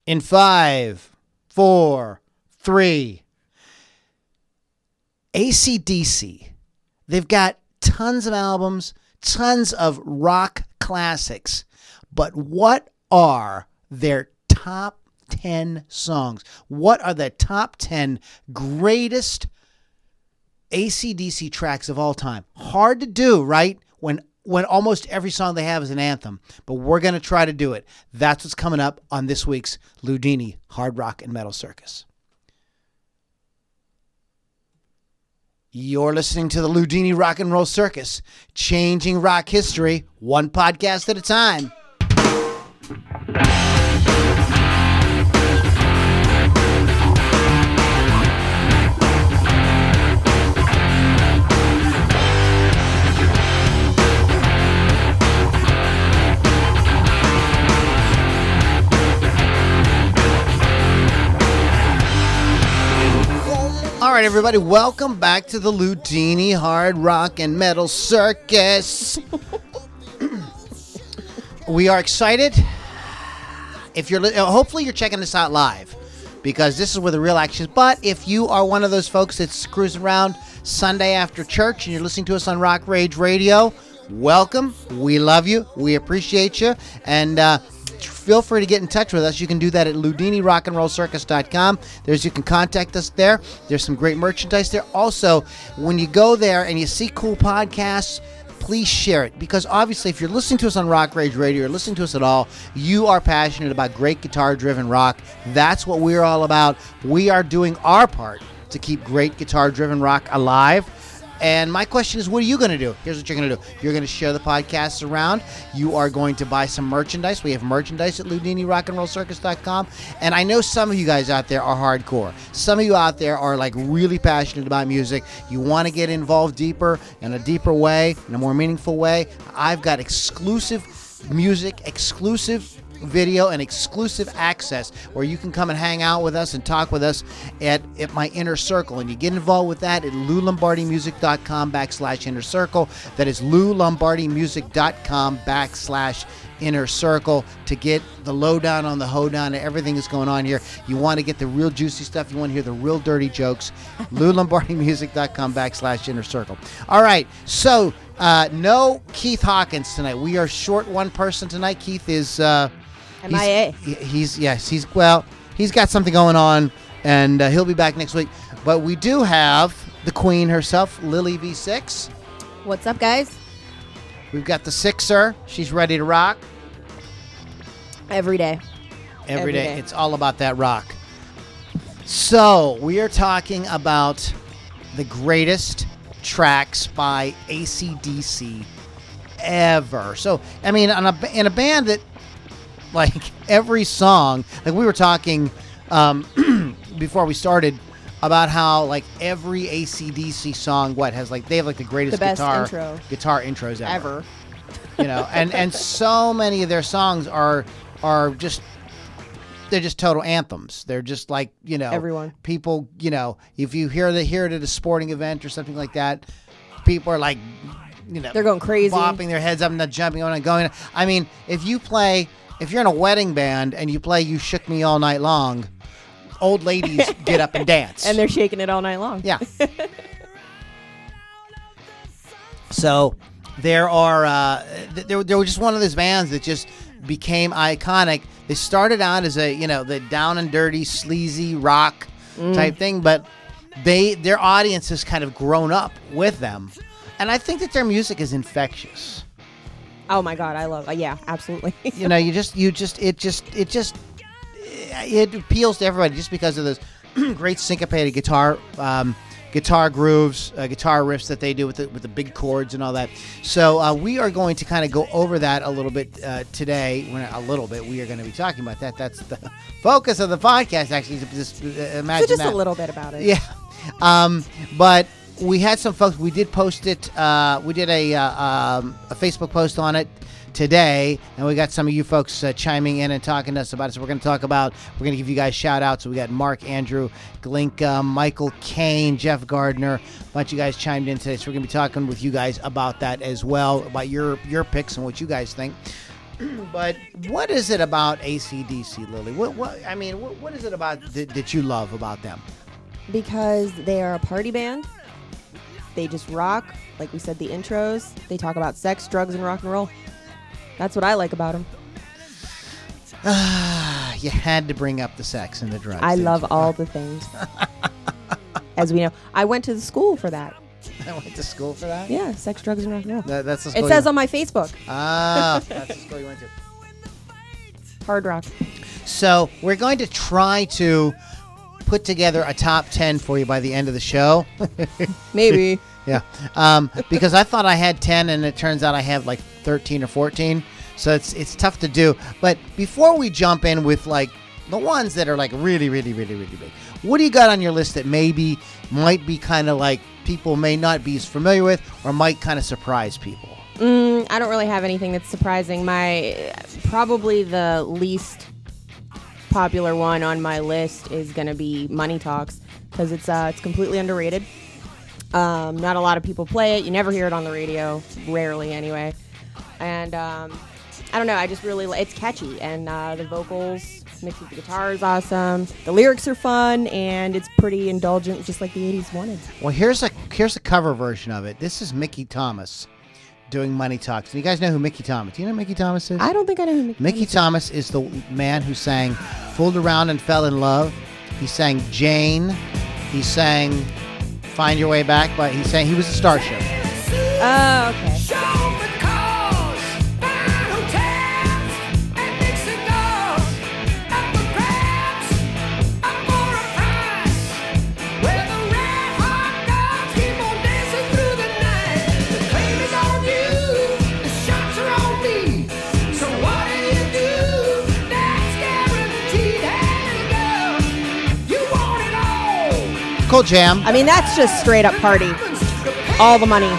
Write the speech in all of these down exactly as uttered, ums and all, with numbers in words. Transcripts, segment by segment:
In five, four, three. A C D C. They've got tons of albums, tons of rock classics. But what are their top ten songs? What are the top ten greatest A C D C tracks of all time? Hard to do, right? When when almost every song they have is an anthem. But we're going to try to do it. That's what's coming up on this week's Ludini Hard Rock and Metal Circus. You're listening to the Ludini Rock and Roll Circus, changing rock history one podcast at a time. All right, everybody, welcome back to the Ludini Hard Rock and Metal Circus. We are excited. If you're, hopefully, you're checking this out live because this is where the real action is. But if you are one of those folks that's cruising around Sunday after church and you're listening to us on Rock Rage Radio, welcome. We love you. We appreciate you, and uh, feel free to get in touch with us. You can do that at ludini rock and roll circus dot com. There's you can contact us there. There's some great merchandise there. Also, when you go there and you see cool podcasts, please share it, because obviously if you're listening to us on Rock Rage Radio or listening to us at all, you are passionate about great guitar-driven rock. That's what we're all about. We are doing our part to keep great guitar-driven rock alive. And my question is, what are you going to do? Here's what you're going to do. You're going to share the podcasts around. You are going to buy some merchandise. We have merchandise at ludini rock and roll circus dot com. And I know some of you guys out there are hardcore. Some of you out there are like really passionate about music. You want to get involved deeper, in a deeper way, in a more meaningful way. I've got exclusive music, exclusive video, and exclusive access where you can come and hang out with us and talk with us at, at my Inner Circle. And you get involved with that at lou lombardi music dot com backslash inner circle. That is lou lombardi music dot com backslash inner circle to get the lowdown on the hoedown and everything that's going on here. You want to get the real juicy stuff. You want to hear the real dirty jokes. lou lombardi music dot com backslash inner circle. All right. So, uh, no Keith Hawkins tonight. We are short one person tonight. Keith is, uh, M I A. He's, he's yes, he's well, he's got something going on, and uh, he'll be back next week. But we do have the queen herself, Lily V six. What's up, guys? We've got the Sixer. She's ready to rock. Every day. Every, Every day. day. It's all about that rock. So we are talking about the greatest tracks by A C D C ever. So, I mean, on a, in a band that, like, every song, like we were talking um, before we started about how, like, every A C D C song, what, has, like, they have, like, the greatest the best guitar intro. guitar intros ever. Ever. You know, and, and so many of their songs are are just, they're just total anthems. They're just like, you know, Everyone. people, you know, if you hear the hear it at a sporting event or something like that, people are like, you know, They're going crazy. bopping their heads up and not jumping on and going. I mean, if you play, if you're in a wedding band and you play You Shook Me All Night Long, old ladies get up and dance. And they're shaking it all night long. Yeah. So there are, uh, there, there were just one of those bands that just became iconic. They started out as a, you know, the down and dirty, sleazy rock Mm. type thing, but they, their audience has kind of grown up with them. And I think that their music is infectious. Oh my God, I love. Uh, yeah, absolutely. You know, you just, you just, it just, it just, it appeals to everybody just because of those great syncopated guitar, um, guitar grooves, uh, guitar riffs that they do with the, with the big chords and all that. So uh, we are going to kind of go over that a little bit uh, today. When a little bit, we are going to be talking about that. That's the focus of the podcast, actually. Just uh, imagine so just that. a little bit about it. Yeah. Um, but we had some folks. We did post it. Uh, we did a uh, um, a Facebook post on it today, and we got some of you folks uh, chiming in and talking to us about it. So we're going to talk about. We're going to give you guys shout outs. So we got Mark, Andrew, Glinka, Michael Kane, Jeff Gardner. A bunch of you guys chimed in today. So we're going to be talking with you guys about that as well, about your your picks and what you guys think. But what is it about A C D C, Lily? What, what I mean, what, what is it about th- that you love about them? Because they are a party band. They just rock. Like we said, the intros. They talk about sex, drugs, and rock and roll. That's what I like about them. You had to bring up the sex and the drugs. I didn't love you? all the things. As we know, I went to the school for that. I went to school for that? Yeah, sex, drugs, and rock and roll. That, that's the school It says you... on my Facebook. Ah, that's the school you went to. Hard rock. So we're going to try to put together a top ten for you by the end of the show. Maybe. Yeah, um, because I thought I had ten, and it turns out I have like thirteen or fourteen. So it's it's tough to do. But before we jump in with like the ones that are like really, really, really, really big, what do you got on your list that maybe might be kind of like people may not be as familiar with, or might kind of surprise people? Mm, I don't really have anything that's surprising. My probably the least popular one on my list is going to be Money Talks, because it's uh, it's completely underrated. Um, not a lot of people play it. You never hear it on the radio, rarely anyway. And um, I don't know. I just really li- it's catchy, and uh, the vocals mixed with the guitar is awesome. The lyrics are fun, and it's pretty indulgent, just like the eighties wanted. Well, here's a here's a cover version of it. This is Mickey Thomas doing Money Talks. And you guys know who Mickey Thomas? Do you know who Mickey Thomas is? I don't think I know who Mickey, Mickey Thomas is the man who sang Fooled Around and Fell in Love. He sang Jane. He sang Find Your Way Back, but he sang he was a Starship. Oh, okay. Cool jam. I mean, that's just straight up party. All the money.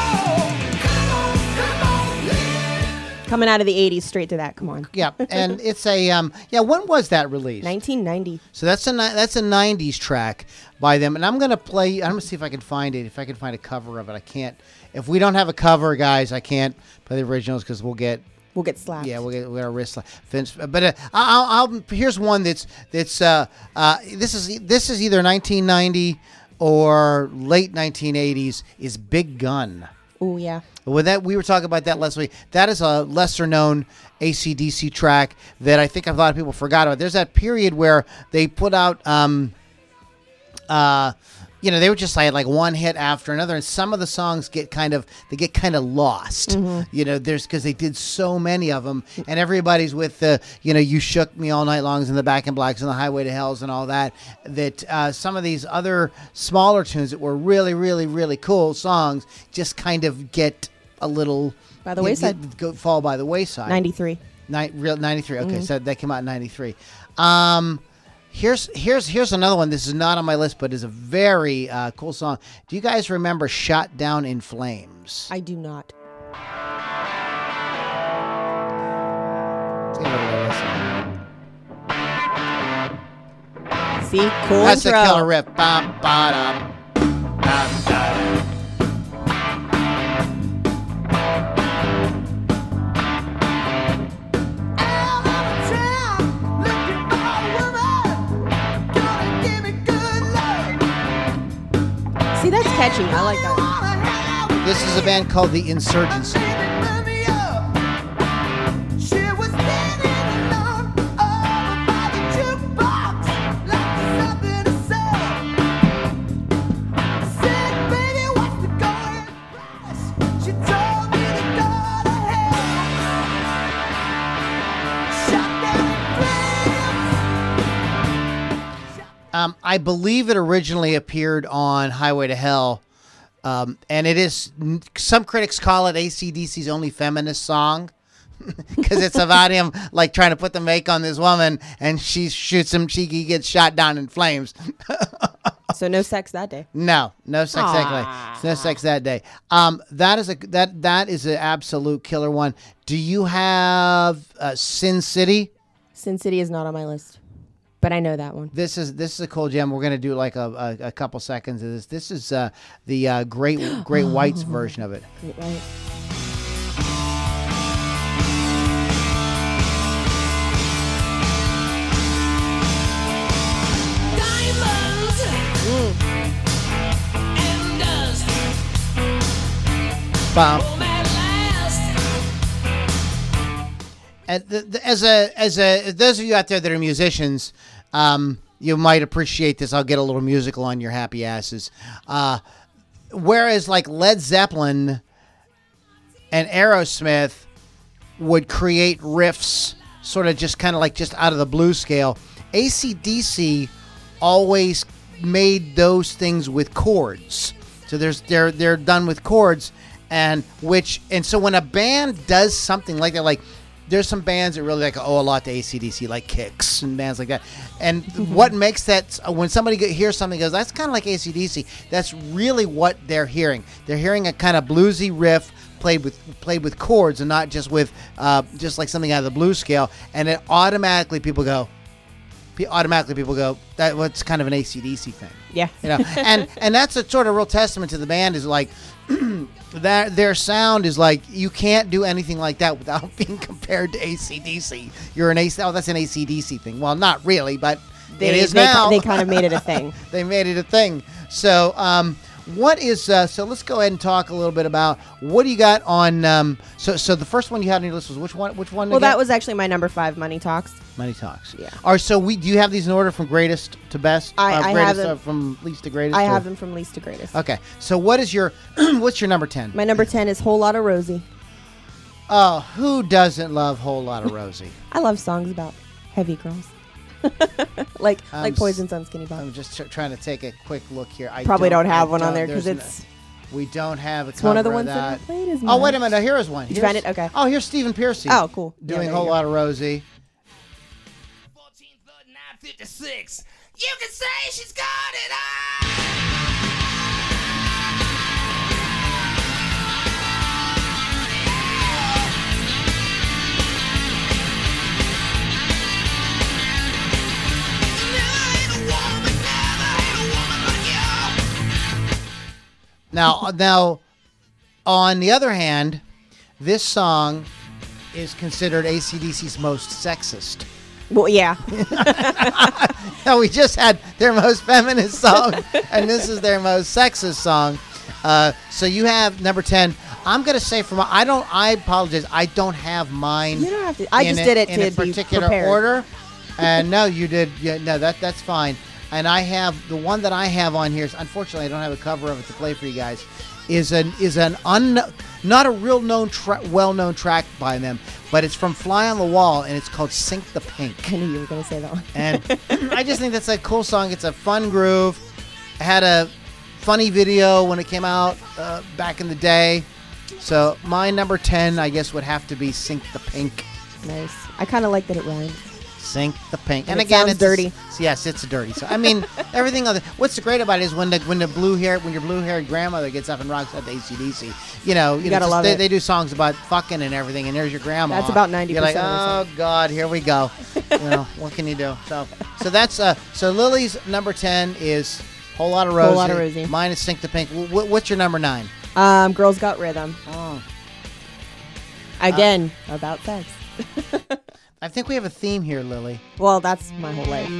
Coming out of the eighties, straight to that. Come on. Yeah, and it's a um yeah. When was that released? nineteen ninety. So that's a ni- that's a nineties track by them, and I'm gonna play. I'm gonna see if I can find it. If I can find a cover of it, I can't. If we don't have a cover, guys, I can't play the originals because we'll get. We'll get slapped. Yeah, we'll get, we'll get our wrist slapped. But uh, I'll, I'll here's one that's that's uh, uh this is this is either nineteen ninety or late nineteen eighties. Is Big Gun. Oh yeah. With that, we were talking about that last week. That is a lesser known A C D C track that I think a lot of people forgot about. There's that period where they put out, um, uh, you know, they were just like like one hit after another, and some of the songs get kind of they get kind of lost. Mm-hmm. You know, there's because they did so many of them, and everybody's with the you know, You Shook Me All Night Longs and the Back in Blacks and the Highway to Hells and all that. That uh, some of these other smaller tunes that were really, really, really cool songs just kind of get a little by the wayside, get, go, fall by the wayside. ninety-three. Ni- real ninety-three. Okay, Mm-hmm. so that came out in ninety-three. Um, here's here's here's another one. This is not on my list, but is a very uh, cool song. Do you guys remember "Shot Down in Flames"? I do not. Let's give it a listen. See, cool That's intro. a killer riff. Bum, ba-dum, bum, da-dum. See, that's catchy. I like that. This is a band called The Insurgency. Um, I believe it originally appeared on Highway to Hell, um, and it is. Some critics call it A C D C's only feminist song because it's about him like trying to put the make on this woman, and she shoots him. She he gets shot down in flames. So no sex that day. No, no sex that day. No sex that day. Um, that is a that that is an absolute killer one. Do you have uh, Sin City? Sin City is not on my list, but I know that one. This is this is a cool gem. We're gonna do like a, a, a couple seconds of this. This is uh, the uh, Great Great Whites version of it. Right. Bum. And the, the, as a as a those of you out there that are musicians, um, you might appreciate this. I'll get a little musical on your happy asses. Uh, whereas like Led Zeppelin and Aerosmith would create riffs sort of just kind of like just out of the blues scale, A C D C always made those things with chords. So there's they're they're done with chords, and which and so when a band does something like that, like there's some bands that really like owe a lot to A C D C, like Kicks and bands like that. And what makes that, when somebody hears something and goes, that's kind of like A C D C, that's really what they're hearing. They're hearing a kind of bluesy riff played with played with chords and not just with uh, just like something out of the blues scale. And it automatically people go, automatically people go, that what's kind of an A C D C thing. Yeah. You know, and and that's a sort of real testament to the band is like that their sound is like you can't do anything like that without being compared to A C D C. You're an A C, oh, that's an A C D C thing. Well, not really, but they, it is they, now. They kind of made it a thing. They made it a thing. So, um, what is uh, so? Let's go ahead and talk a little bit about what do you got on. Um, so, so the first one you had on your list was which one? Which one? Well, again? that was actually my number five, Money Talks. Money Talks. Yeah. All right. So we do you have these in order from greatest to best? I, uh, I greatest, have them uh, from least to greatest. I or? have them from least to greatest. Okay. So what is your what's your number ten? My number ten is Whole Lotta Rosie. Oh, who doesn't love Whole Lotta Rosie? I love songs about heavy girls. like I'm like Poison Sun, Skinny Bop. I'm just tr- trying to take a quick look here. I Probably don't, don't have I one on don't- there because there's it's. no- we don't have a It's one of the cover ones that that. I played as Oh, wait a much. minute. Here is one. Did you Here's- find it? Okay. Oh, here's Stephen Piercy. Oh, cool. Yeah, Doing there a whole you go. lot of Rosie. fourteenth, nine fifty-six. You can say she's got it all. Now, now, on the other hand, this song is considered A C D C's most sexist. Well, yeah. No, we just had their most feminist song, and this is their most sexist song. Uh, so you have number ten. I'm gonna say from I don't. I apologize. I don't have mine. You don't have to. I in just a- did it in to a be particular prepared. order. And no, you did. Yeah, no, that that's fine. And I have the one that I have on here. Unfortunately, I don't have a cover of it to play for you guys. Is an is an un not a real known tra- well known track by them, but it's from Fly on the Wall, and it's called "Sink the Pink." I knew you were going to say that one. And I just think that's a cool song. It's a fun groove. It had a funny video when it came out uh, back in the day. So my number ten, I guess, would have to be "Sink the Pink." Nice. I kind of like that it rhymes. Sink the pink, And and, it again, sounds it's dirty. Yes, it's dirty. So I mean, everything other. What's the great about it is when the when the blue hair when your blue haired grandmother gets up and rocks out to A C D C. You know, you, know, gotta just- love they, it. they do songs about fucking and everything, and there's your grandma. That's about ninety You're like, percent oh of the God, here we go. You know, what can you do? So, so that's uh. So Lily's number ten is Whole Lot of Rosie. Whole Lotta Rosie. Mine is Sink the Pink. W- w- what's your number nine? Um, Girls Got Rhythm. Oh. Again, about sex. I think we have a theme here, Lily. Well, that's my whole life.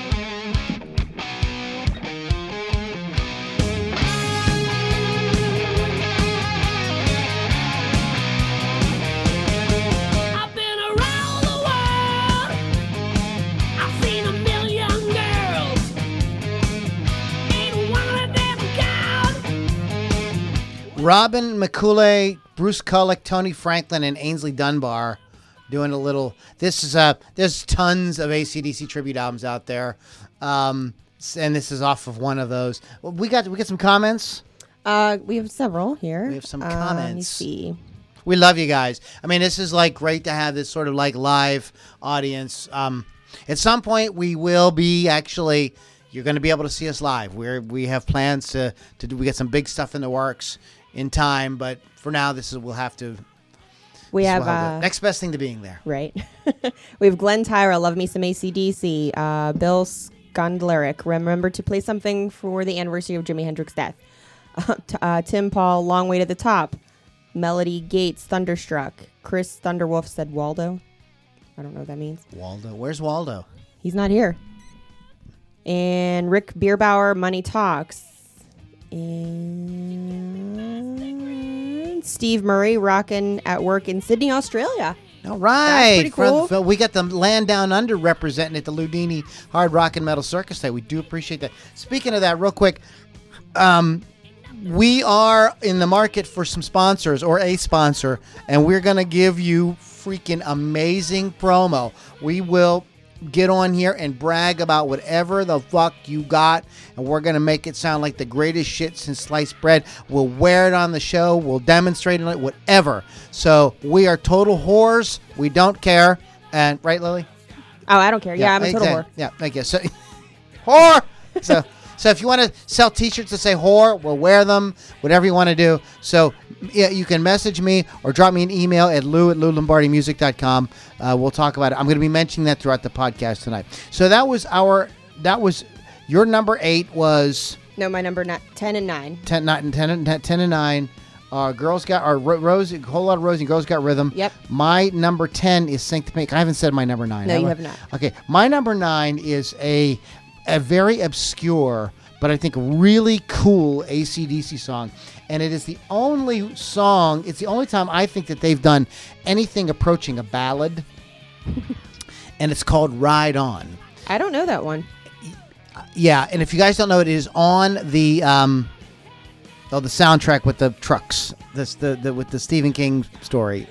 I've been around the world. I've seen a million girls. Ain't one of them count. Robin McCooley, Bruce Kulick, Tony Franklin, and Ainsley Dunbar doing a little. This is uh there's tons of A C D C tribute albums out there, um, s- and this is off of one of those. Well, we got we get some comments. Uh, we have several here. We have some Uh, let me comments. see. We love you guys. I mean, this is like great to have this sort of like live audience. Um, at some point, we will be actually. You're going to be able to see us live. We're we have plans to to do. We get some big stuff in the works in time, but for now, this is we'll have to. We this have will have uh, the next best thing to being there. right. We have Glenn Tyra, Love Me Some A C D C. Uh, Bill Skondlerick, remember to play something for the anniversary of Jimi Hendrix's death. Uh, t- uh, Tim Paul, Long Way to the Top. Melody Gates, Thunderstruck. Chris Thunderwolf said Waldo. I don't know what that means. Waldo, where's Waldo? He's not here. And Rick Bierbauer, Money Talks. And Steve Murray rocking at work in Sydney, Australia. All right. pretty cool. For- for- we got the Land Down Under representing at the Ludini Hard Rock and Metal Circus Day. We do appreciate that. Speaking of that, real quick, um, we are in the market for some sponsors or a sponsor, and we're going to give you freaking amazing promo. We will get on here and brag about whatever the fuck you got, and we're going to make it sound like the greatest shit since sliced bread. We'll wear it on the show. We'll demonstrate it, whatever. So we are total whores. We don't care. And right, Lily? Oh, I don't care. Yeah, I'm a total exactly. whore. Yeah, I guess. So, whore! So, so if you want to sell T-shirts that say whore, we'll wear them, whatever you want to do. So yeah, you can message me or drop me an email at lou at lou lombardi music dot com. Uh, we'll talk about it. I'm going to be mentioning that throughout the podcast tonight. So that was our, that was, your number eight was... No, my number not ten and nine. ten, nine, ten, and- ten and nine. Uh, girls got, or Ro- Rosie, a whole lot of Rosie, Girls Got Rhythm. Yep. My number ten is Sanctimonious. I haven't said my number nine. No, you I? have not. Okay, my number nine is a a very obscure, but I think really cool A C D C song. And it is the only song, it's the only time I think that they've done anything approaching a ballad. And it's called Ride On. I don't know that one. Yeah, and if you guys don't know, it is on the um, oh the soundtrack with the trucks. This the, the with the Stephen King story.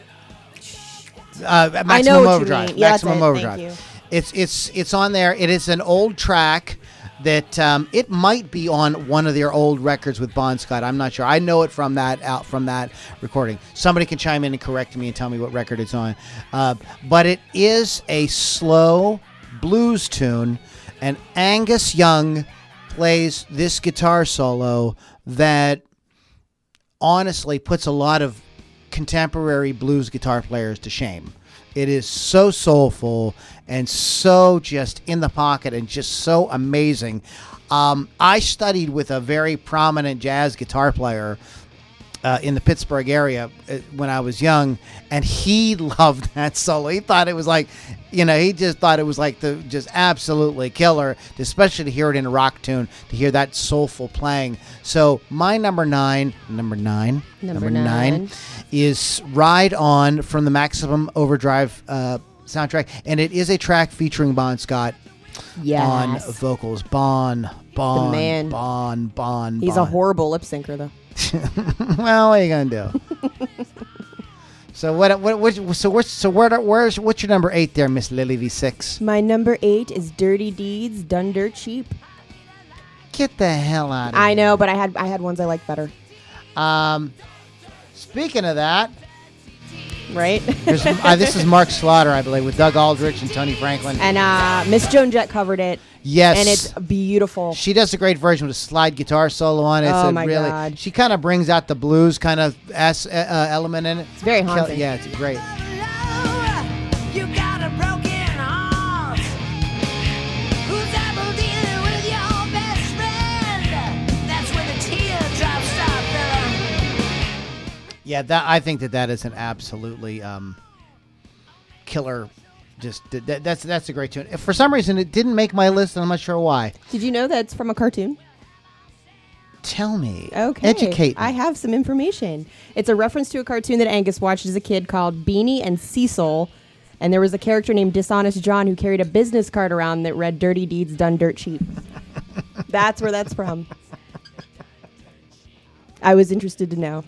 Uh, Maximum I know what you Overdrive. mean. Yeah, that's Maximum it. Overdrive. Thank you. It's it's it's on there. It is an old track that um, it might be on one of their old records with Bon Scott. I'm not sure. I know it from that out from that recording. Somebody can chime in and correct me and tell me what record it's on. Uh, but it is a slow blues tune, and Angus Young plays this guitar solo that honestly puts a lot of contemporary blues guitar players to shame. It is so soulful and so just in the pocket and just so amazing. Um, I studied with a very prominent jazz guitar player uh, in the Pittsburgh area uh, when I was young, and he loved that solo. He thought it was like, you know, he just thought it was like the just absolutely killer, especially to hear it in a rock tune, to hear that soulful playing. So my number nine, number nine, Number nine. is Ride On from the Maximum Overdrive uh, soundtrack, and it is a track featuring Bon Scott Yes. on vocals. Bon, Bon, The man. Bon, Bon. He's bon. a horrible lip syncer, though. Well, what are you gonna do? So what? What? what so where's so where? Where's what's your number eight there, Miss Lily V six? My number eight is Dirty Deeds Done Dirt Cheap. Get the hell out of I here. know, but I had I had ones I liked better. Um, speaking of that, Right? there's, uh, this is Mark Slaughter, I believe, with Doug Aldrich and Tony Franklin. And uh, Miss Joan Jett covered it. Yes. And it's beautiful. She does a great version with a slide guitar solo on it. It's Oh, a my really, God. She kind of brings out the blues kind of s uh, element in it. It's very Kill- haunting. Yeah, it's great. You got a broken heart. Who's ever dealing with your best friend? That's when the teardrops start filling. Yeah, that I think that that is an absolutely um, killer. Just that, that's that's a great tune. If for some reason it didn't make my list, and I'm not sure why. Did you know that's from a cartoon? Tell me. Okay. Educate me. I have some information. It's a reference to a cartoon that Angus watched as a kid called Beanie and Cecil. And there was a character named Dishonest John who carried a business card around that read Dirty Deeds Done Dirt Cheap. That's where that's from. I was interested to know.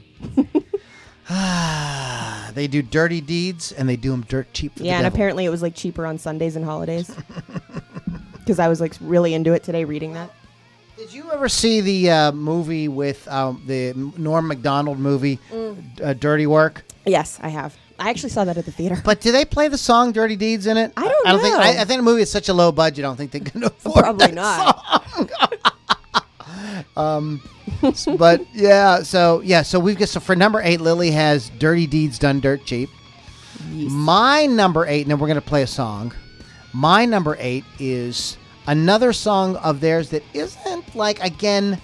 They do dirty deeds and they do them dirt cheap. For Yeah, the and devil. apparently it was like cheaper on Sundays and holidays. Because I was like really into it today reading that. Did you ever see the uh, movie with um, the Norm Macdonald movie, Mm. uh, Dirty Work? Yes, I have. I actually saw that at the theater. But do they play the song "Dirty Deeds" in it? I don't I don't think. know. I, I think the movie is such a low budget. I don't think they can afford Probably that not. Um, but yeah, so yeah, so we've got so for number eight, Lily has "Dirty Deeds Done Dirt Cheap." Yes. My number eight, and then we're gonna play a song. My number eight is another song of theirs that isn't like again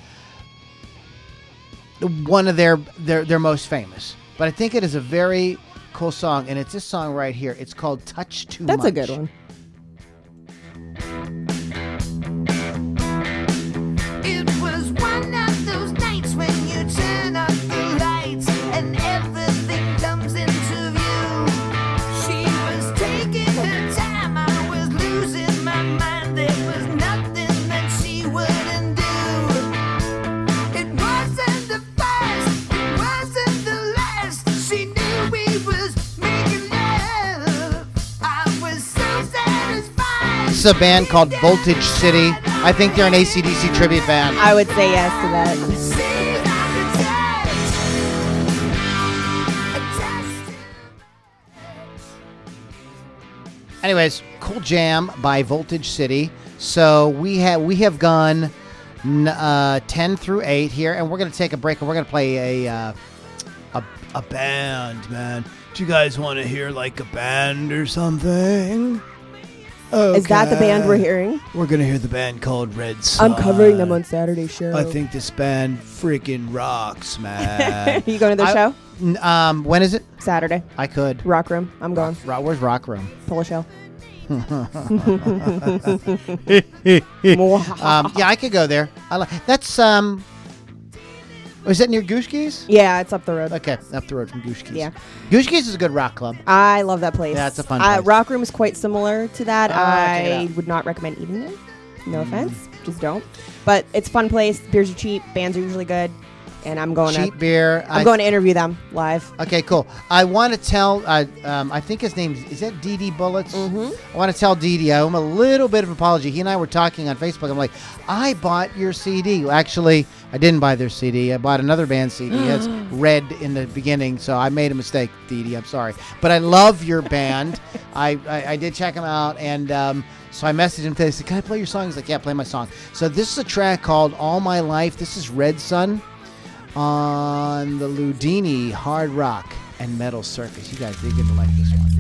one of their their their most famous, but I think it is a very cool song, and it's this song right here. It's called "Touch Too That's Much." a good one. It was one of those nights when you turn up the lights and everything a band called Voltage City. I think they're an A C D C tribute band. I would say yes to that. Anyways, cool jam by Voltage City. So we have we have gone n- uh, ten through eight here, and we're gonna take a break, and we're gonna play a uh, a a band, man. Do you guys want to hear like a band or something? Okay. Is that the band we're hearing? We're gonna hear the band called Red Sun. I'm covering them on Saturday show. I think this band freaking rocks, man. You going to the I- show? N- um, when is it? Saturday. I could. Rock Room. I'm going. Ro- where's Rock Room? Pull a show. um, yeah, I could go there. I li- that's um. Was that near Gooshkeys? Yeah, it's up the road. Okay, up the road from Gooshkeys. Yeah. Gooshkeys is a good rock club. I love that place. Yeah, it's a fun Uh, place. Rock Room is quite similar to that. Oh, check it I out. would not recommend eating there. No Mm. offense. Just don't. But it's a fun place. Beers are cheap. Bands are usually good. And I'm going Cheap to beer. I'm I- going to interview them live. Okay, cool. I want to tell. Uh, um, I think his name is that D D Bullets. Mhm. I want to tell D D. I owe him a little bit of an apology. He and I were talking on Facebook. I'm like, I bought your C D. Well, actually, I didn't buy their C D. I bought another band's C D. It has red in the beginning, so I made a mistake, D D. I'm sorry, but I love your band. I, I I did check them out, and um, so I messaged him today. I said, "Can I play your song?" He's like, "Yeah, play my song." So this is a track called "All My Life." This is Red Sun on the Ludini Hard Rock and Metal Circus. You guys, you're going to like this one.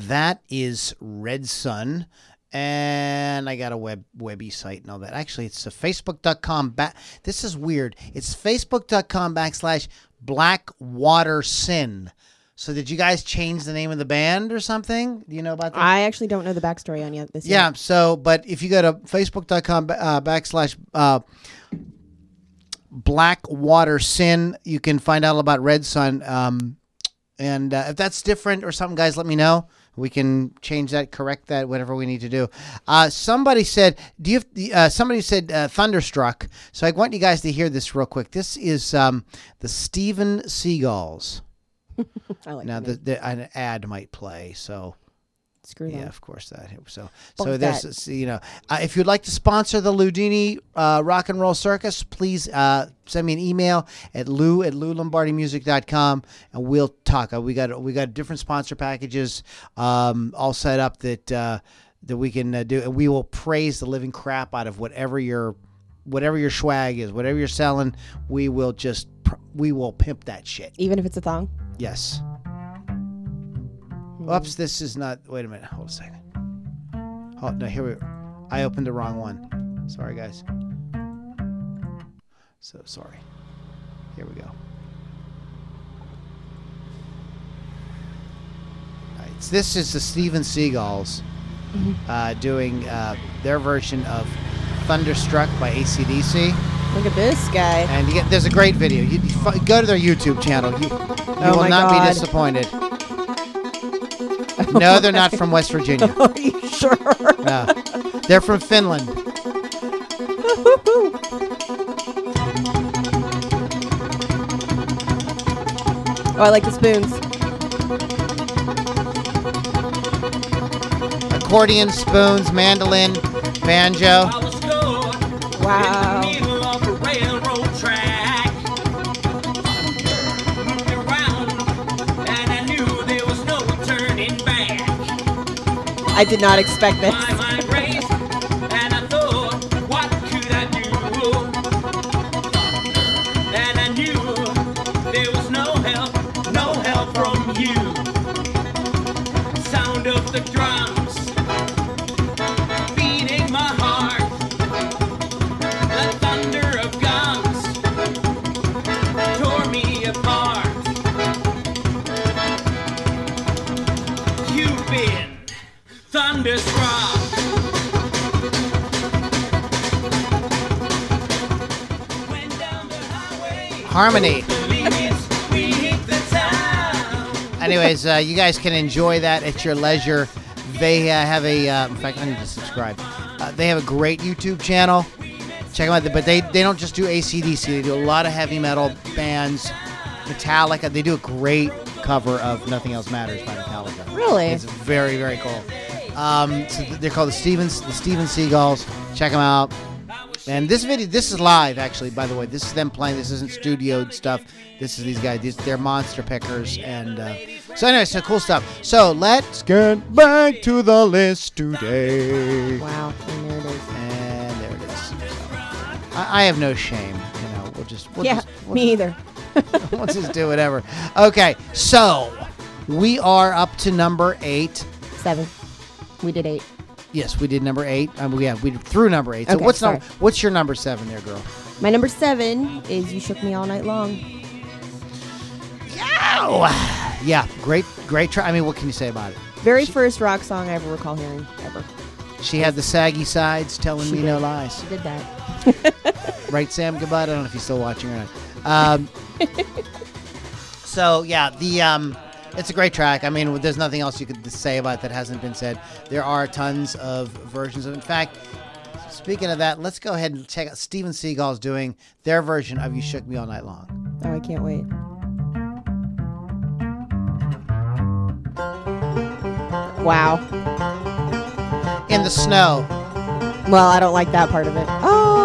that is Red Sun. And I got a web webby site and all that. Actually, it's a facebook dot com. Ba- this is weird. It's facebook dot com backslash Blackwater Sin. So did you guys change the name of the band or something? Do you know about that? I actually don't know the backstory on yet this Yeah, yet. so, but if you go to facebook dot com uh, backslash uh, Blackwater Sin, you can find out about Red Sun. Um, and uh, if that's different or something, guys, let me know. We can change that, correct that, whatever we need to do. Uh, somebody said, "Do you?" Have, uh, somebody said uh, "Thunderstruck." So I want you guys to hear this real quick. This is um, the Steven Seagulls. I like Now, the, the, the, an ad might play, so. Screw Yeah, them. of course that. So, Fuck so there's, that. you know, uh, if you'd like to sponsor the Ludini uh, Rock and Roll Circus, please uh, send me an email at lou at lou lombardi music dot com, and we'll talk. Uh, we got we got different sponsor packages um, all set up that uh, that we can uh, do, and we will praise the living crap out of whatever your whatever your swag is, whatever you're selling. We will just pr- we will pimp that shit. Even if it's a thong? Yes. Oops, this is not. Wait a minute. Hold a second. Oh no, here we. I opened the wrong one. Sorry, guys. So sorry. Here we go. All right, so this is the Steven Seagulls uh, doing uh, their version of "Thunderstruck" by A C D C. Look at this guy. And you get, there's a great video. You, you f- go to their YouTube channel. You, you Oh will my not God. be disappointed. No, they're not from West Virginia. Are you sure? No. They're from Finland. Oh, I like the spoons. Accordion, spoons, mandolin, banjo. I was going Wow. in the middle of a railroad track. Looked around and I knew there was no turning back. I did not expect this. My mind raced and I thought, what could I do? And I knew there was no help, no help from you. Sound of the drums beating my heart. The thunder of guns tore me apart. You've been thunderstruck. Went down the highway. Harmony. Limits, we hit the town. Anyways, uh, you guys can enjoy that at your leisure. They uh, have a, uh, in fact, I need to subscribe. Uh, they have a great YouTube channel. Check them out. But they, they don't just do A C D C. They do a lot of heavy metal bands. Metallica. They do a great cover of Nothing Else Matters by Metallica. Really? It's very, very cool. Um, so they're called the Stevens, the Steven Seagulls. Check them out. And this video, this is live, actually, by the way. This is them playing. This isn't studioed stuff. This is these guys. These, they're monster pickers. And uh, so anyway, so cool stuff. So let's get back to the list today. Wow. And there it is. And there it is. So, I, I have no shame. You know, we'll just we'll Yeah, just, we'll me either. we'll just do whatever. Okay, so we are up to number eight. Seven. We did eight. Yes, we did number eight. Um, yeah, we through number eight. So Okay, what's sorry. number? What's your number seven there, girl? My number seven is You Shook Me All Night Long. Yeah, yeah, great, great try. I mean, what can you say about it? Very first rock song I ever recall hearing, ever. She had the saggy sides, telling She me did. no lies. She did that. Right, Sam? Goodbye. I don't know if he's still watching or not. Um, so yeah, the um, it's a great track. I mean, there's nothing else you could say about it that hasn't been said. There are tons of versions of. In fact, speaking of that, let's go ahead and check out Steven Seagal's doing their version of "You Shook Me All Night Long." Oh, I can't wait. Wow. In the snow. Well, I don't like that part of it. Oh.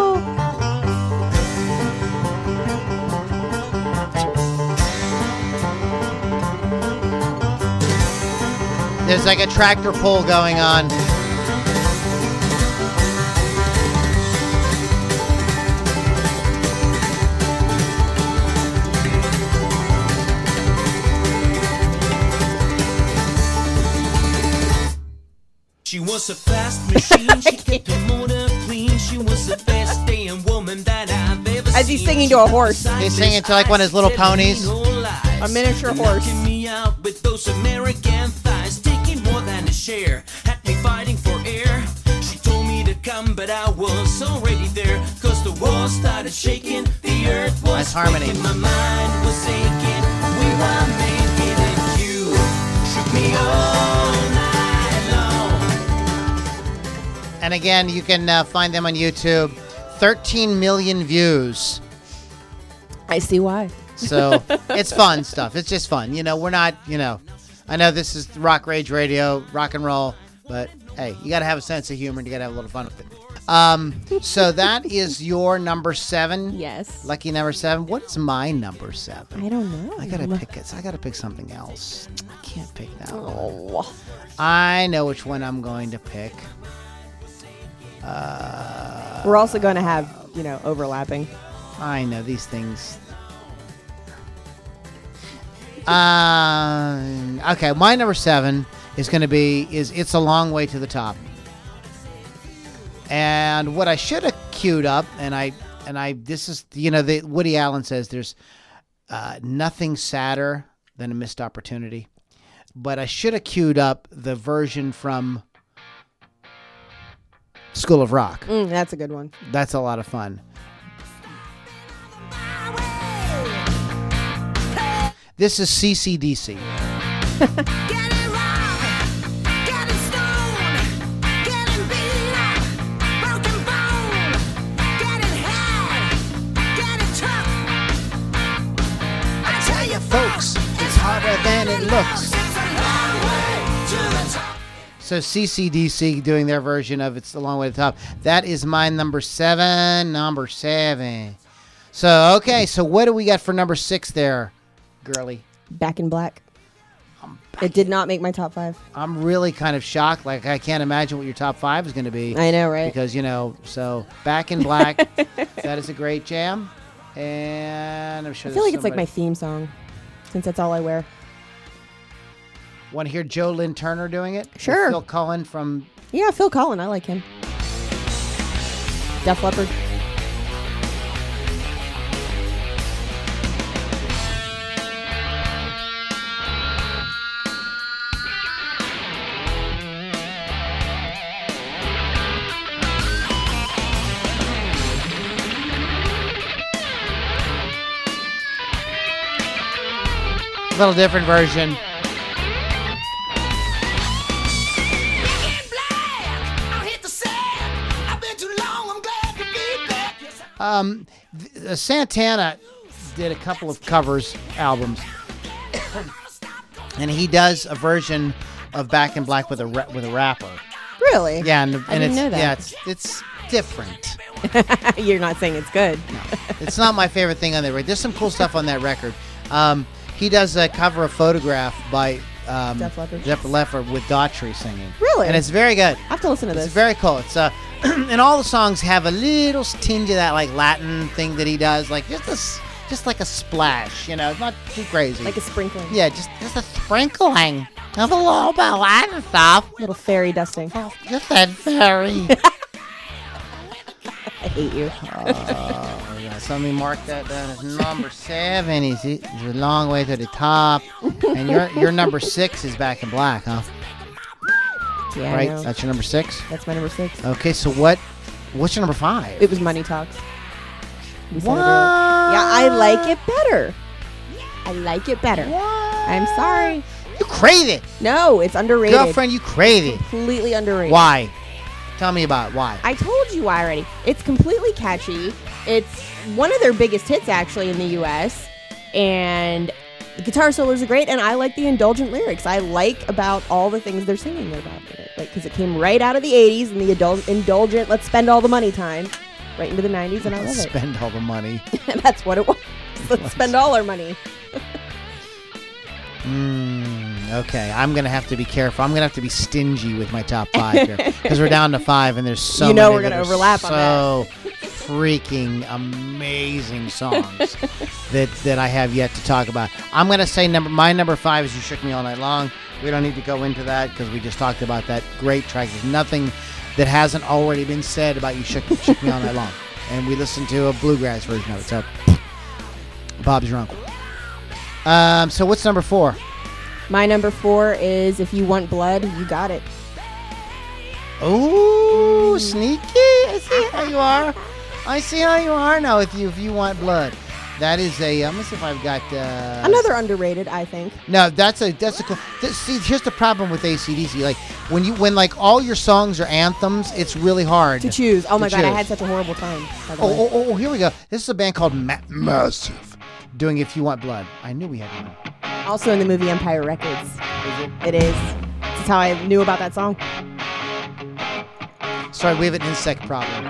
There's like a tractor pull going on. was a fast machine. She kept her motor clean. She was the best damn woman that I've ever seen. As he's singing to a horse. He's singing to like one of his little ponies. A miniature horse. Knocking me out with those American thighs, taking more than a share. Had me fighting for air. She told me to come, but I was already there. Cause the world started shaking, the earth was Nice harmony. quaking, my mind was aching. We were making it, you shook me all night long. And again, you can uh, find them on YouTube. thirteen million views. I see why. So it's fun stuff. It's just fun. You know, we're not, you know, I know this is Rock Rage Radio, rock and roll, but hey, you got to have a sense of humor and you got to have a little fun with it. Um, so that is your number seven. Yes. Lucky number seven. What's my number seven? I don't know. I gotta pick it. I gotta pick something else. I can't pick that one. Oh. I know which one I'm going to pick. Uh, We're also going to have, you know, overlapping. I know these things. Um. Okay, my number seven is going to be is "It's a Long Way to the Top." And what I should have queued up, and I and I this is you know the Woody Allen says there's uh, nothing sadder than a missed opportunity, but I should have queued up the version from School of Rock. Mm, that's a good one. That's a lot of fun. This is C C D C. Folks, it's harder than it looks. So C C D C doing their version of It's a Long Way to the Top. That is my number seven. Number seven. So, okay. So what do we got for number six there, girly? Back in Black. It did not make my top five. I'm really kind of shocked. Like, I can't imagine what your top five is going to be. I know, right? Because, you know, so Back in Black, that is a great jam. And I'm sure I feel like it's like my theme song, since that's all I wear. Want to hear Joe Lynn Turner doing it? Sure. With Phil Cullen from... Yeah, Phil Collin. I like him. Def Leppard. A little different version. Um, th- Santana did a couple of covers albums, and he does a version of Back in Black with a ra- with a rapper. Really? Yeah, and, and I didn't it's know that. yeah, it's it's different. You're not saying it's good. It's not my favorite thing on that record. There's some cool stuff on that record. Um, he does a cover of Photograph by um, Def Leppard. Def Leppard with Daughtry singing. Really? And it's very good. I have to listen to It's this. very cool. It's uh, and all the songs have a little tinge of that like Latin thing that he does, like just a, s- just like a splash. You know, it's not too crazy. Like a sprinkling. yeah, just just a sprinkling of a little bit of Latin stuff. Little fairy dusting. Just that very. I hate you. Oh, yeah. So let me mark that down as number seven. He's, he's a long way to the top. And your your number six is Back in Black, huh? Yeah, I Right? know. That's your number six? That's my number six. Okay, so what? What's your number five? It was Money Talks. We said it What? earlier. Yeah, I like it better. I like it better. What? I'm sorry. You crave it. No, it's underrated. Girlfriend, you crave it. Completely underrated. Why? Tell me about it. Why? I told you why already. It's completely catchy. It's one of their biggest hits, actually, in the U S And the guitar solos are great, and I like the indulgent lyrics. I like about all the things they're singing about it, like because it came right out of the eighties and the adult, indulgent, let's spend all the money time, right into the nineties, and I love Spend all the money. it. That's what it was. Let's spend all our money. Mm, okay, I'm going to have to be careful. I'm going to have to be stingy with my top five here because we're down to five, and there's so You know many we're that gonna are overlap on so freaking amazing songs that that I have yet to talk about. I'm gonna say number my number five is "You Shook Me All Night Long." We don't need to go into that because we just talked about that great track. There's nothing that hasn't already been said about "You Shook, Shook Me All Night Long," and we listened to a bluegrass version of it. So Bob's your uncle. Um, so what's number four? My number four is "If You Want Blood, You Got It." Ooh, sneaky! I see how you are. I see how you are now with you. If you want blood, that is a. I'm gonna see if I've got uh, Another underrated, I think. No, that's a that's a. Cool, th- see, here's the problem with A C D C. Like when you when like all your songs are anthems, it's really hard To choose. Oh my to god, I choose. had such a horrible time. By the Oh, way. oh, oh, oh, here we go. This is a band called Ma- Massive, doing "If You Want Blood." I knew we had one. Also in the movie Empire Records. Is it? It is. That's how I knew about that song. Sorry, we have an insect problem.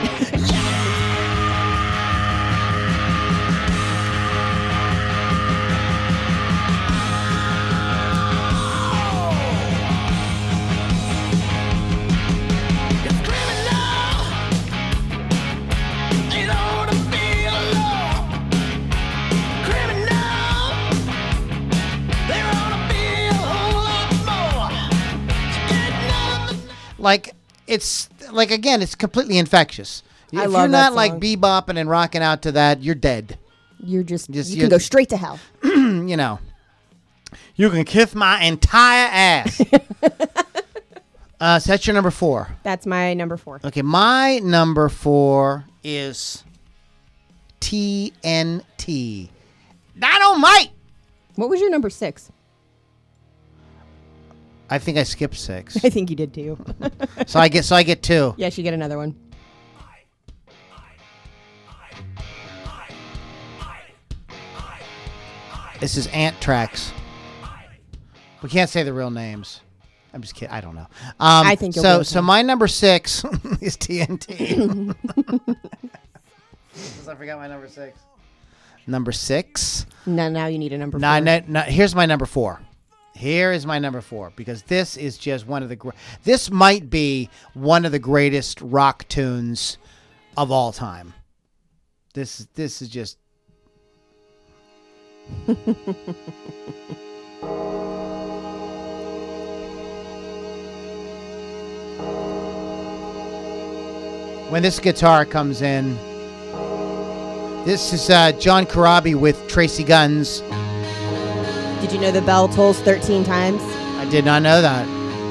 Like it's like again, it's completely infectious. I if love you're that not like song. bebopping and rocking out to that, you're dead. You're just, Just- you you- can go straight to hell. You know, you can kiss my entire ass. uh, so that's your number four. That's my number four. Okay, my number four is T N T. Dynamite. What was your number six? I think I skipped six, I think you did too. so I get so I get two. Yes, you get another one. This is Anthrax. We can't say the real names. I'm just kidding. I don't know. Um, I think you'll so. go with So him. my number six is T N T. I forgot my number six. Number six. No, now you need a number No, four. no, no, here's my number four. Here is my number four because this is just one of the. Gr- this might be one of the greatest rock tunes of all time. This this is just. When this guitar comes in, this is uh, John Corabi with Tracy Guns. Did you know the bell tolls thirteen times? I did not know that.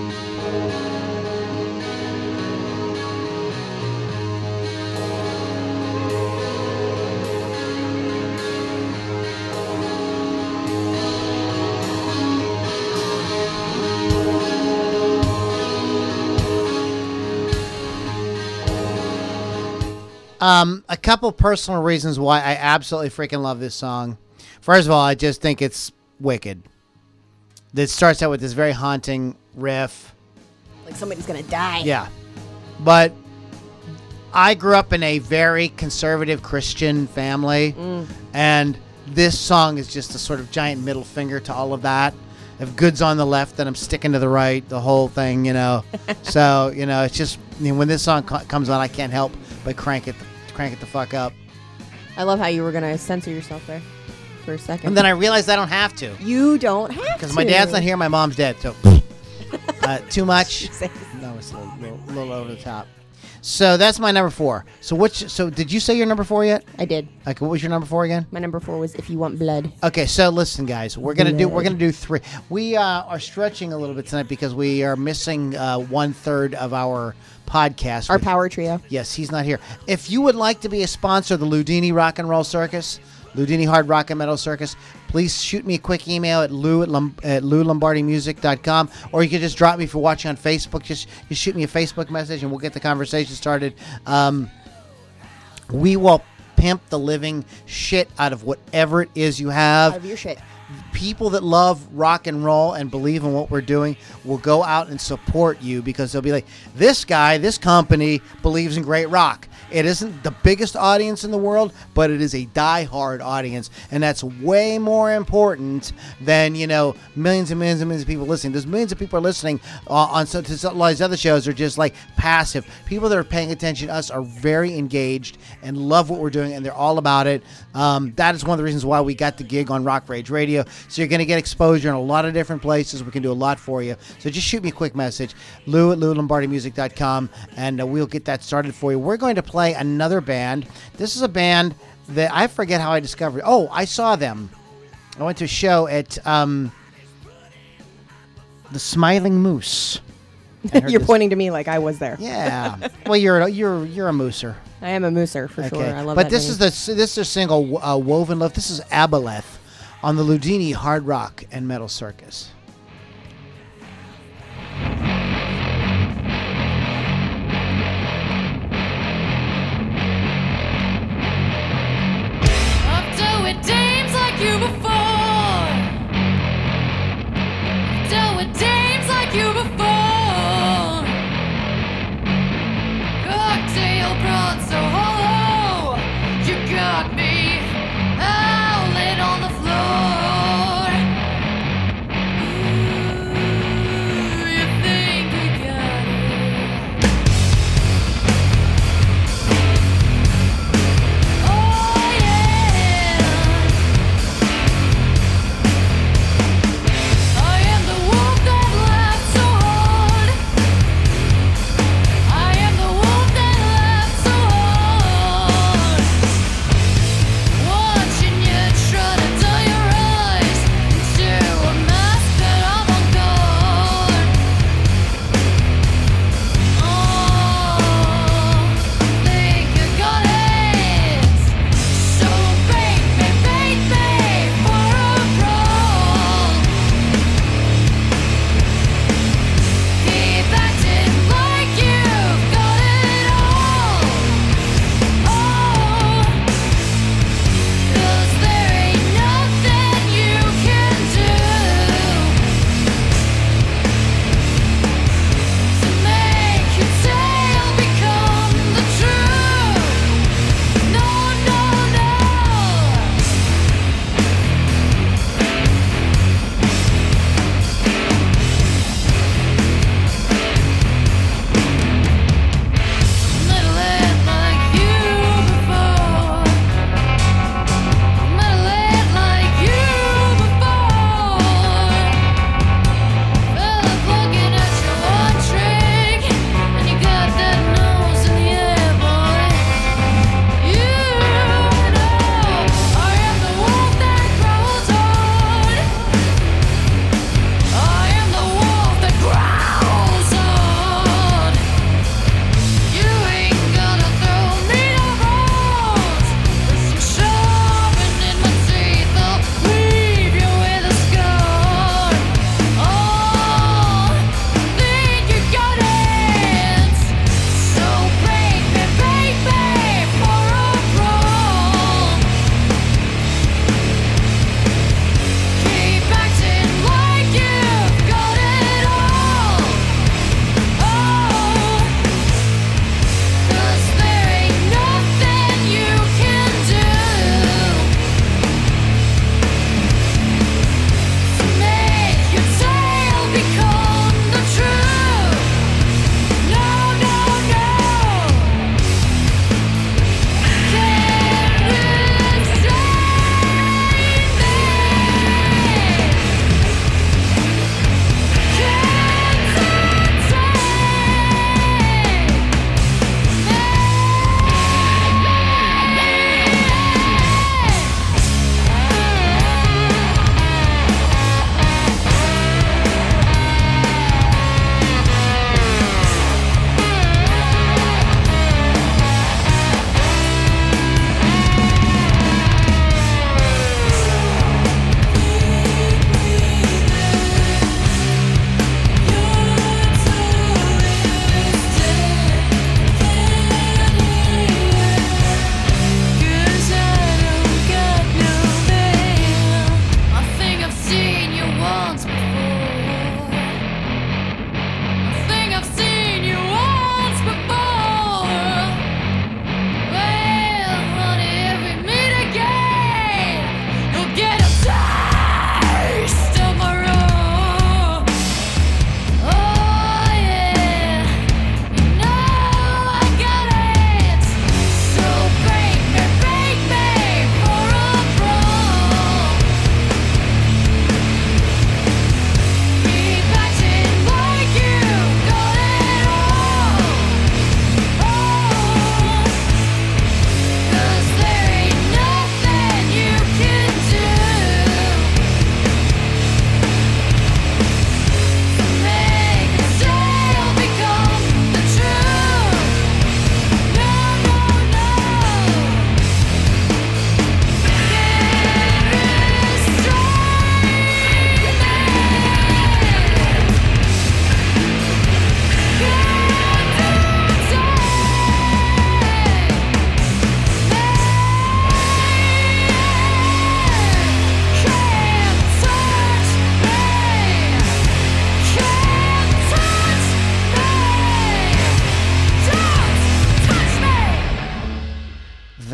Um, a couple personal reasons why I absolutely freaking love this song. First of all, I just think it's wicked. It starts out with this very haunting riff. Like somebody's gonna die. Yeah. But I grew up in a very conservative Christian family, and this song is just a sort of giant middle finger to all of that. If good's on the left, then I'm sticking to the right, the whole thing, you know. So, you know, it's just, I mean, when this song co- comes on, I can't help but crank it, crank it the fuck up. I love how you were gonna censor yourself there for a second. And then I realized I don't have to. you don't have to. Because my dad's not here, my mom's dead, so uh, too much. No, it's a little, little, little over the top. So that's my number four. So which? So did you say your number four yet? I did. Like, what was your number four again? My number four was "If You Want Blood." Okay, so listen, guys, we're gonna do we're Blood. gonna do three. We uh, are stretching a little bit tonight because we are missing uh, one third of our podcast. Our which- power trio. Yes, he's not here. If you would like to be a sponsor of the Ludini Rock and Roll Circus, Ludini Hard Rock and Metal Circus, please shoot me a quick email at lou at, Lom- at lou lombardi music dot com, or you can just drop me if you're watching on Facebook. Just, just shoot me a Facebook message and we'll get the conversation started. Um, we will pimp the living shit out of whatever it is you Out have. of your shit. people that love rock and roll and believe in what we're doing will go out and support you because they'll be like, this guy, this company believes in great rock. It isn't the biggest audience in the world, but it is a die-hard audience, and that's way more important than, you know, millions and millions and millions of people listening. There's millions of people are listening uh, on some, to some, a lot of these other shows are just like passive. People that are paying attention to us are very engaged and love what we're doing, and they're all about it. Um, that is one of the reasons why we got the gig on Rock Rage Radio. So you're going to get exposure in a lot of different places. We can do a lot for you. So just shoot me a quick message, Lou at lou lombardi music dot com, and uh, we'll get that started for you. We're going to play another band. This is a band that I forget how I discovered. Oh, I saw them. I went to a show at um, the Smiling Moose. You're this. Pointing to me like I was there. Yeah. Well, you're a, you're you're a mooser. I am a mooser for okay. sure. I love but that this name. is the this is their single uh, Woven Love. This is Aboleth on the Ludini Hard Rock and Metal Circus. I've dealt with dames like you before. I've dealt with dames like you before. Cocktail brought so hollow, you got me howling on the floor.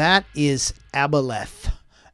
that is Aboleth.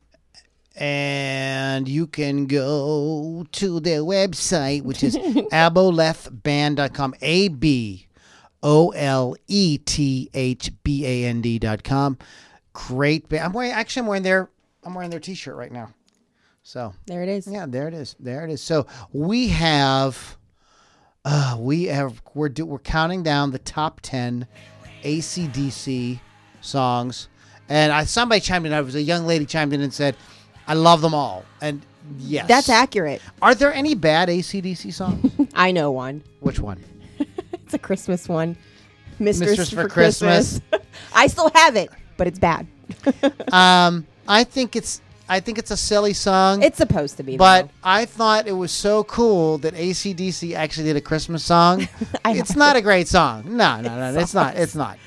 And you can go to their website, which is aboleth band dot com. A B O L E T H B A N D dot com. Great band. I'm wearing, actually, I'm wearing their, I'm wearing their t-shirt right now. So There it is. yeah, there it is. There it is. So we have, uh, we have, we're do, we're counting down the top ten A C D C songs, and I somebody chimed in. I was a young lady chimed in and said, "I love them all." And yes, That's accurate. Are there any bad A C D C songs? I know one. Which one? It's a Christmas one. Mistress, Mistress for for, Christmas. I still have it, but it's bad. Um, I think it's I think it's a silly song. It's supposed to be, But though. I thought it was so cool that A C D C actually did a Christmas song. I It's have not a great song. No, no, no. It's not. It's not.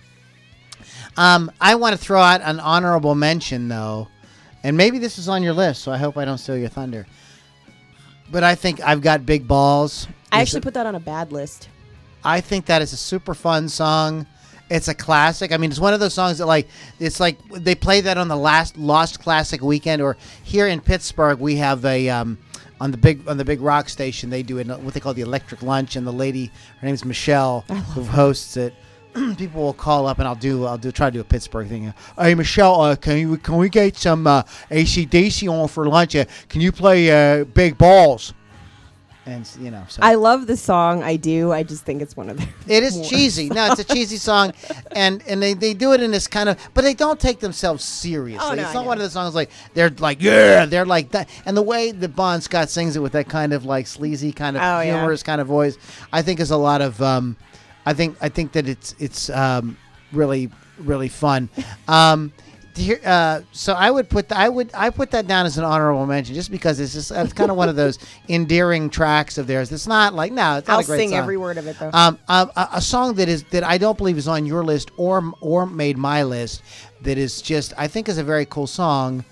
Um, I want to throw out an honorable mention, though. And maybe this is on your list, so I hope I don't steal your thunder. But I think I've Got Big Balls. I Is actually a- put that on a bad list. I think that is a super fun song. It's a classic. I mean, it's one of those songs that, like, it's like they play that on the last Lost Classic weekend, or here in Pittsburgh, we have a um, on the big on the big rock station. They do it, what they call the Electric Lunch, and the lady, her name's Michelle, who hosts it. People will call up, and I'll do I'll do try to do a Pittsburgh thing. Hey, Michelle, uh, can you can we get some uh, A C D C on for lunch? Uh, can you play uh, Big Balls? And you know, so. I love the song. I do. I just think it's one of their. It is worst. cheesy. No, it's a cheesy song, and and they, they do it in this kind of, but they don't take themselves seriously. Oh, no, it's I not know. one of the songs like they're like yeah, they're like that. And the way that Bon Scott sings it with that kind of like sleazy kind of Oh, yeah. humorous kind of voice, I think is a lot of. Um, I think I think that it's it's um, really really fun. Um, here, uh, so I would put th- I would I put that down as an honorable mention just because it's just it's kind of one of those endearing tracks of theirs. It's not like no, it's not I'll a great sing song. every word of it though. Um, a, a a song that is that I don't believe is on your list or or made my list. That is just I think is a very cool song.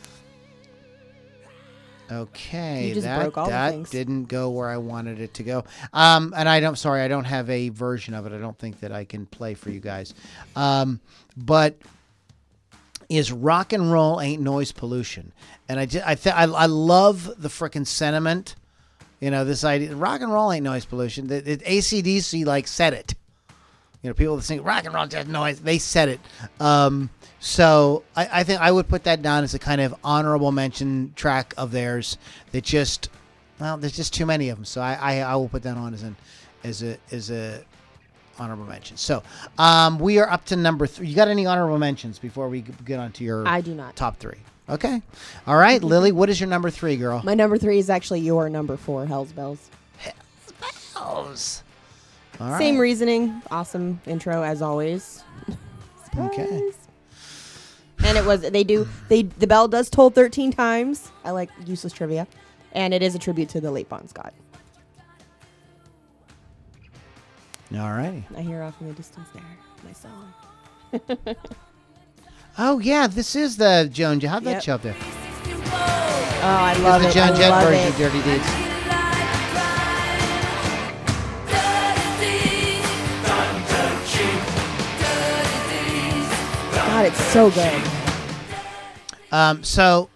Okay, You just that broke all the that things. didn't go where I wanted it to go. Um, and I don't sorry, I don't have a version of it. I don't think that I can play for you guys. Um, but is rock and roll ain't noise pollution, and I just, I th- I I love the frickin' sentiment. You know, this idea rock and roll ain't noise pollution. The, the A C D C like said it. You know, people that sing rock and roll just noise, they said it. Um, so I, I think I would put that down as a kind of honorable mention track of theirs that just, well, there's just too many of them. So I, I, I will put that on as an as a as a honorable mention. So um, we are up to number three. You got any honorable mentions before we g- get on to your I do not. top three? Okay. All right, Lily, what is your number three, girl? My number three is actually your number four, Hell's Bells. Bells. All right. Same reasoning. Awesome intro as always. Okay. Surprise. And it was they do they the bell does toll thirteen times. I like useless trivia, and it is a tribute to the late Bon Scott. All righty. I hear off in the distance there my song. Oh yeah, this is the Joan. How'd that Yep. show up there? Oh, I love It's it. the Joan I Jett love version it. of Dirty Deeds. God, it's so good. Um, so,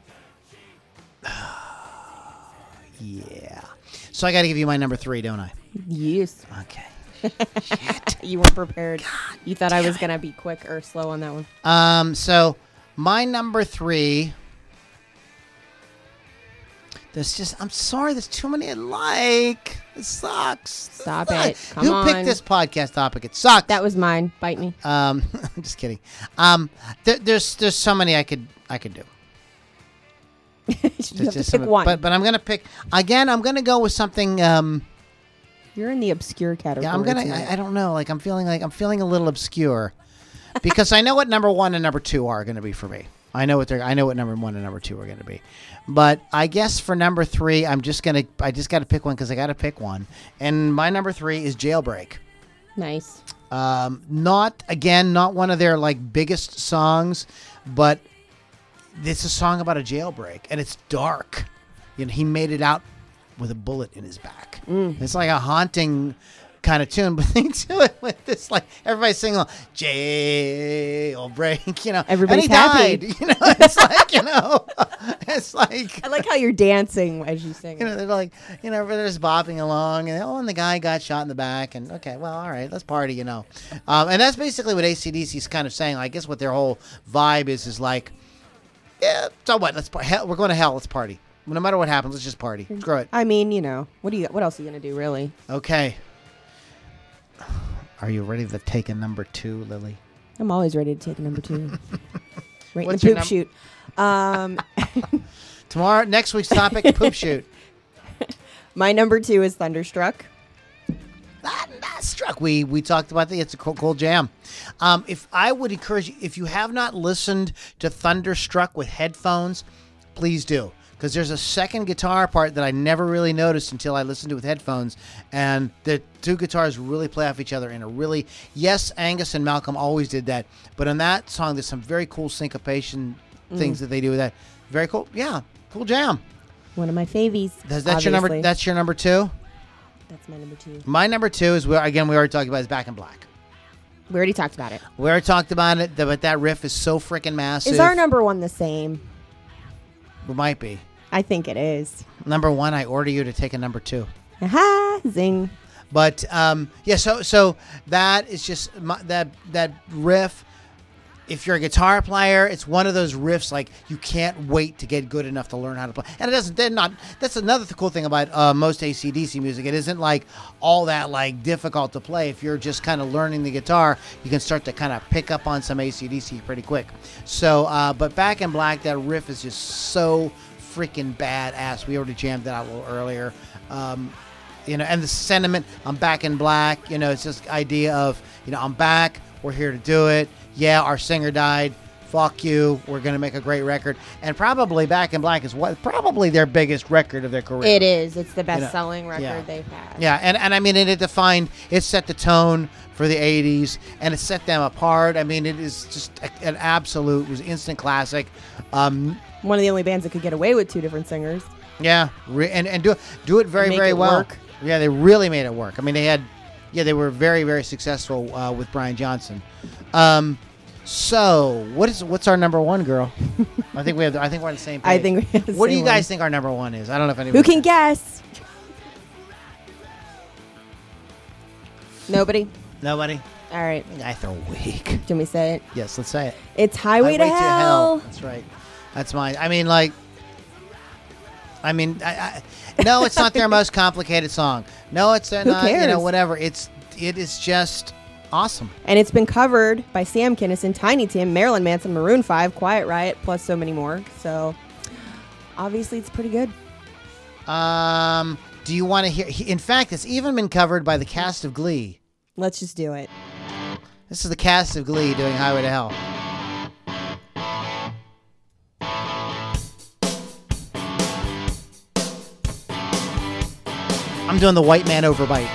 yeah. So I got to give you my number three, don't I? Yes. Okay. You weren't prepared. You thought I was gonna be quick or slow on that one. Um, so my number three. There's just, I'm sorry, there's too many I like. It sucks. Stop Ugh. it. Come Who on. picked this podcast topic? It sucks. That was mine. Bite me. Um, I'm just kidding. Um, there, there's there's so many I could I could do. you There's have to just pick some- one. But but I'm gonna pick again. I'm gonna go with something. Um, You're in the obscure category. yeah, I'm gonna. tonight. I, I don't know. Like I'm feeling like I'm feeling a little obscure, because I know what number one and number two are gonna be for me. I know what they're. I know what number one and number two are gonna be. But I guess for number three, I'm just gonna. I just got to pick one because I got to pick one. And my number three is Jailbreak. Nice. Um, not again, not one of their like biggest songs, but it's a song about a jailbreak, and it's dark. You know, he made it out with a bullet in his back. It's like a haunting kind of tune, but they do it with this, like, everybody's singing along, jailbreak, you know. Everybody's and he happy. died, you know. It's like, you know, it's like, I like how you're dancing as you sing. you know, they're like, you know, they're just bopping along, and oh, and the guy got shot in the back, and okay, well, all right, let's party, you know. Um, and that's basically what A C D C is kind of saying. I guess what their whole vibe is is like, yeah, so what? Let's par- hell, we're going to hell. Let's party. No matter what happens, let's just party. Screw it. I mean, you know, what do you? What else are you gonna do, really? Okay. Are you ready to take a number two, Lily? I'm always ready to take a number two. Right in What's the your poop shoot. Um, Tomorrow, next week's topic, poop shoot. my number two is Thunderstruck. That, that struck. We we talked about the. It's a cool, cool jam. Um, if I would encourage you, if you have not listened to Thunderstruck with headphones, please do. Because there's a second guitar part that I never really noticed until I listened to it with headphones. And the two guitars really play off each other in a really... Yes, Angus and Malcolm always did that. But on that song, there's some very cool syncopation things Mm. that they do with that. Very cool. Yeah, cool jam. One of my favies. That's, that's your number. obviously. That's your number two? That's my number two. My number two is, where again, we already talked about, is Back in Black. We already talked about it. We already talked about it, but that riff is so freaking massive. Is our number one the same? It might be. I think it is. Number one, I order you to take a number two. Aha! Zing. But um, yeah, so so that is just my, that that riff. If you're a guitar player, it's one of those riffs like you can't wait to get good enough to learn how to play. And it doesn't. They're not. That's another th- cool thing about uh, most A C D C music. It isn't like all that like difficult to play. If you're just kind of learning the guitar, you can start to kind of pick up on some A C D C pretty quick. So, uh, but Back in Black, that riff is just so freaking badass. We already jammed that out a little earlier. Um, you know, and the sentiment, I'm back in black, you know, it's just idea of, you know, I'm back, we're here to do it. Yeah, our singer died. Fuck you. We're going to make a great record. And probably Back in Black is what probably their biggest record of their career. It is. It's the You know, best-selling record yeah. they've had. Yeah, and, and I mean, it, it defined, it set the tone for the eighties, and it set them apart. I mean, it is just a, an absolute, it was instant classic. Um, One of the only bands that could get away with two different singers. Yeah, re- and and do do it very Make very it well. work. Yeah, they really made it work. I mean, they had, yeah, they were very very successful uh, with Brian Johnson. Um, so what is what's our number one, girl? I think we have. I think we're on the same page. I think we have the What do same you guys one. think our number one is? I don't know if anybody. Who can guess? Nobody? Nobody. All right. You guys are weak. Can we say it? Yes, let's say it. It's Highway, to, hell. That's right. That's mine. I mean, like. I mean, I, I, no, it's not their most complicated song. No, it's uh, Who not. You know, cares? whatever. It's it is just awesome. And it's been covered by Sam Kinison, Tiny Tim, Marilyn Manson, Maroon five, Quiet Riot, plus so many more. So obviously it's pretty good. Um, do you want to hear? he- In fact, it's even been covered by the cast of Glee. Let's just do it. This is the cast of Glee doing Highway to Hell. I'm doing the white man overbite.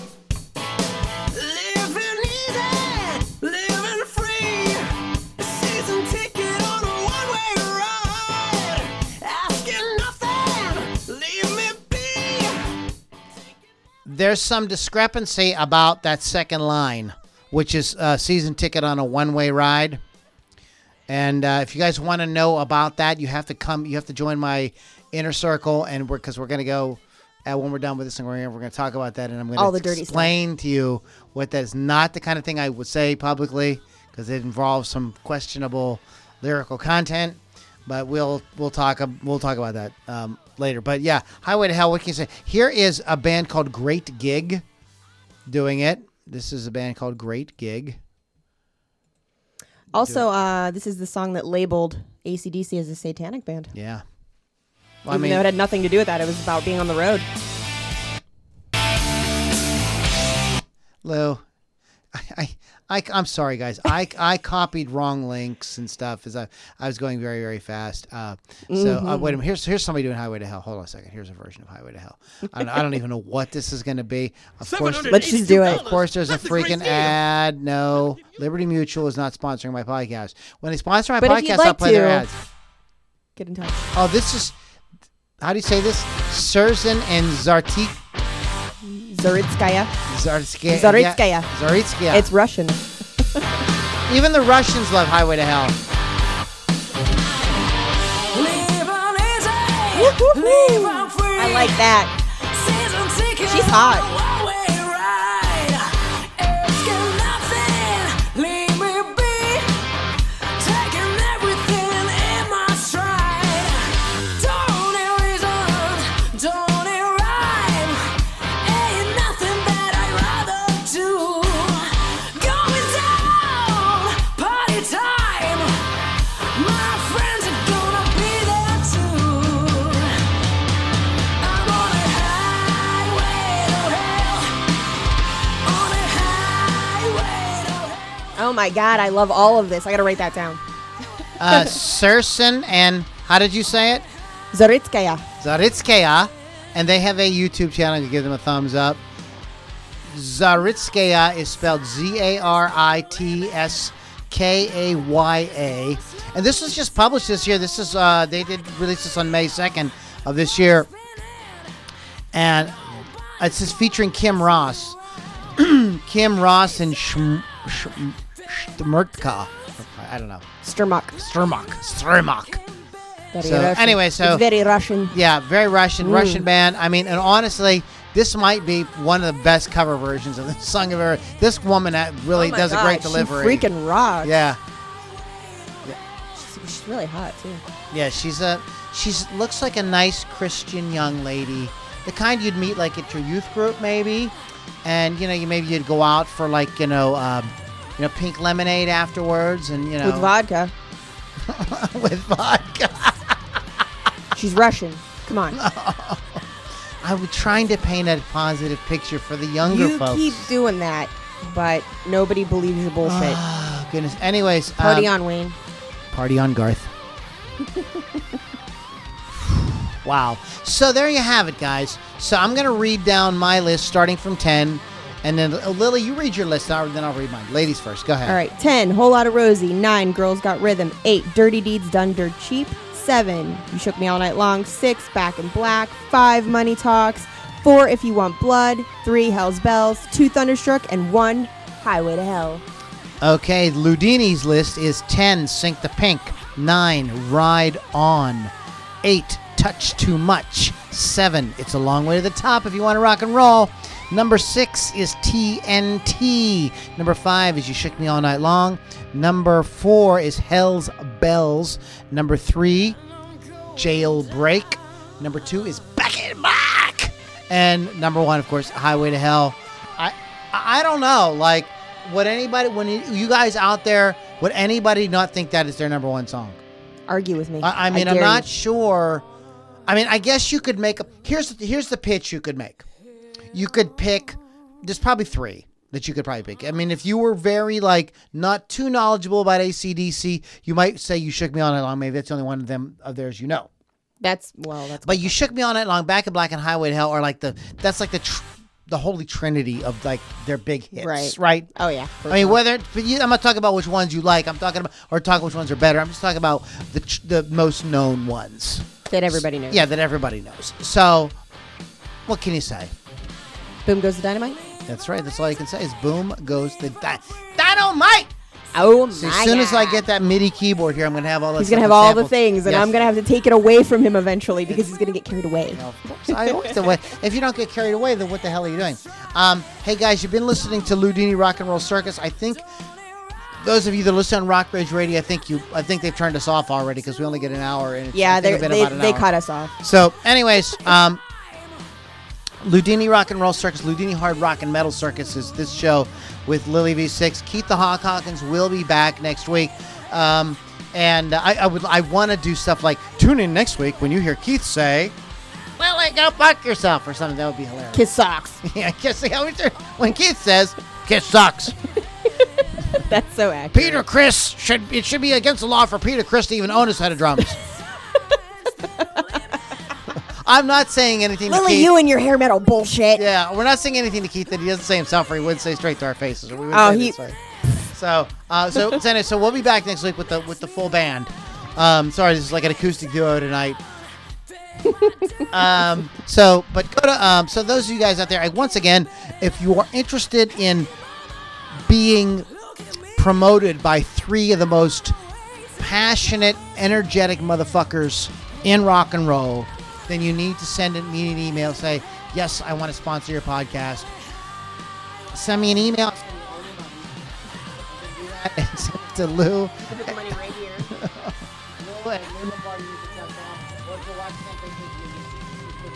Living easy, living free. A season ticket on a one-way ride. Asking nothing, leave me be. There's some discrepancy about that second line, which is a season ticket on a one-way ride. And uh, if you guys want to know about that, you have to come. You have to join my inner circle, and we're because we're going to go. Uh, when we're done with this, and we're gonna, we're going to talk about that, and I'm All going the to dirty explain to you what that is not the kind of thing I would say publicly because it involves some questionable lyrical content. But we'll we'll talk we'll talk about that um, later. But yeah, Highway to Hell. What can you say? Here is a band called Great Gig doing it. This is a band called Great Gig. Also, uh, this is the song that labeled A C D C as a satanic band. Yeah. Well, Even though it had nothing to do with that. It was about being on the road. Lou, I, I, I, I'm sorry, guys. I, I copied wrong links and stuff as I, I was going very, very fast. Uh, so uh, wait a minute. Here's here's somebody doing Highway to Hell. Hold on a second. Here's a version of Highway to Hell. I don't, I don't even know what this is going to be. Of course, Let's just do it. of course, there's a freaking ad. No, Liberty Mutual is not sponsoring my podcast. When they sponsor my But if you'd podcast, I'll like play their to- ads. Get in touch. Oh, this is how do you say this? Surzan and Zartik. Zaritskaya. Zaritskaya. Zaritskaya. Yeah. Zaritskaya. It's Russian. Even the Russians love Highway to Hell. I like that. She's hot. Oh my God, I love all of this. I gotta write that down. Uh, Sursen and how did you say it? Zaritskaya. Zaritskaya, and they have a YouTube channel. You give them a thumbs up. Zaritskaya is spelled Z A R I T S K A Y A, and this was just published this year. This is uh, they did release this on May second of this year, and it's just featuring Kim Ross, Kim Ross and Shm- Shm- Shtmertka. I don't know. Sturmok. Sturmok. Sturmok. Very So, Russian. anyway, so- It's very Russian. Yeah, very Russian, Mm. Russian band. I mean, and honestly, this might be one of the best cover versions of the song I've ever. This woman that really Oh my does God, a great she delivery. freaking rocks. Yeah, She's, she's really hot, too. yeah. She's a she's looks like a nice Christian young lady, the kind you'd meet like at your youth group maybe, and you know you maybe you'd go out for like you know um, you know pink lemonade afterwards, and you know With vodka. with vodka. She's Russian. Come on. I was trying to paint a positive picture for the younger You folks. keep doing that, but nobody believes your bullshit. Oh, goodness. Anyways, Party um, on, Wayne. Party on, Garth. Wow. So there you have it, guys. So I'm going to read down my list starting from ten. And then, uh, Lily, you read your list, and then I'll read mine. Ladies first. Go ahead. All right. ten, Whole Lotta Rosie. nine, Girls Got Rhythm. eight, Dirty Deeds Done Dirt Cheap. seven, You Shook Me All Night Long. six, Back in Black. five, Money Talks. four, If You Want Blood. three, Hell's Bells. two, Thunderstruck. And one, Highway to Hell. Okay, Ludini's list is ten, Sink the Pink. nine, Ride On. eight, Touch Too Much. seven, It's a Long Way to the Top if you want to rock and roll. Number six is T N T. Number five is You Shook Me All Night Long. Number four is Hell's Bells. Number three, Jailbreak. Number two is Back in Black. And number one, of course, Highway to Hell. I I don't know. Like, would anybody, when you, you guys out there, would anybody not think that is their number one song? Argue with me. I, I mean, I'm dare not you. sure. I mean, I guess you could make a. Here's here's the pitch you could make. You could pick. There's probably three that you could probably pick. I mean, if you were very like not too knowledgeable about A C D C, you might say You Shook Me All Night Long. Maybe that's the only one of them of theirs you know. That's, well, that's. But You Shook Me All Night Long, Back in Black, and Highway to Hell are like the. That's like the tr- the holy trinity of like their big hits, Right. Right. Oh, yeah. I mean, whether but you, I'm not talking about which ones you like. I'm talking about or talking which ones are better. I'm just talking about the tr- the most known ones. That everybody knows. Yeah, that everybody knows. So, what can you say? Boom Goes the Dynamite. That's right. That's all you can say is boom goes the di- dynamite. Oh, my So as soon as I God. get that MIDI keyboard here, I'm going to have all that He's going to stuff have all sampled. the things, and Yes. I'm going to have to take it away from him eventually because he's going to get carried away. Of course, I always do. If you don't get carried away, then what the hell are you doing? Um, hey, guys, you've been listening to Ludini Rock and Roll Circus. I think those of you that listen on Rock Bridge Radio, I think you, I think they've turned us off already because we only get an hour. And it's, Yeah, I think they're- it's been they about an they hour. cut us off. So, anyways, um, Ludini Rock and Roll Circus, Ludini Hard Rock and Metal Circus is this show with Lily V six. Keith the Hawk Hawkins will be back next week. Um, and I, I would I want to do stuff like tune in next week when you hear Keith say, well, like, go fuck yourself or something. That would be hilarious. Kiss socks. Yeah, kiss the when Keith says, kiss sucks. That's so accurate. Peter Chris should it should be against the law for Peter Chris to even own a set of drums. I'm not saying anything to Lily, Keith. you and your hair metal bullshit. Yeah, we're not saying anything to Keith that he doesn't say himself, or he would say straight to our faces. Or we would Oh, say he- this way. So, uh, so, so, anyway, so we'll be back next week with the with the full band. Um, sorry, this is like an acoustic duo tonight. um, so, but go to um, so those of you guys out there, I, once again, if you are interested in being promoted by three of the most passionate, energetic motherfuckers in rock and roll, then you need to send me an email. Say, yes, I want to sponsor your podcast. Send me an email. And send it to Lou. Put the money right here. Lou at lou lombardi music dot com. Or go watch something with you.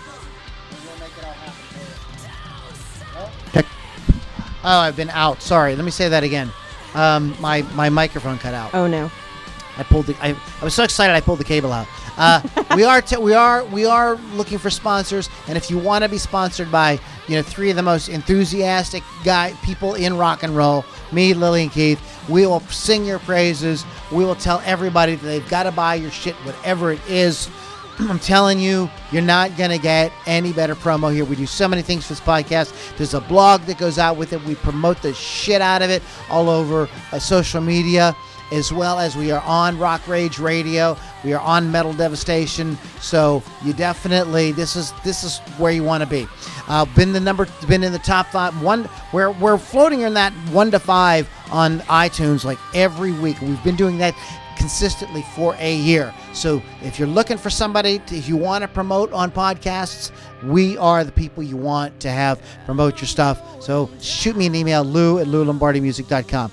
And we'll make it all happen for you. Oh. Oh, I've been out. Sorry. Let me say that again. Um, my my microphone cut out. Oh no. I pulled the. I, I was so excited. I pulled the cable out. Uh, we are t- we are we are looking for sponsors, and if you want to be sponsored by you know three of the most enthusiastic guy people in rock and roll, me, Lily, and Keith, we will sing your praises. We will tell everybody that they've got to buy your shit, whatever it is. I'm telling you, you're not going to get any better promo here. We do so many things for this podcast. There's a blog that goes out with it. We promote the shit out of it all over uh, social media, as well as we are on Rock Rage Radio. We are on Metal Devastation. So you definitely, this is this is where you want to be. Uh, been the number, been in the top five. One, we're we're floating in that one to five on iTunes like every week. We've been doing that consistently for a year. So if you're looking for somebody, to, if you want to promote on podcasts, we are the people you want to have promote your stuff. So shoot me an email, Lou at lou lombardi music dot com.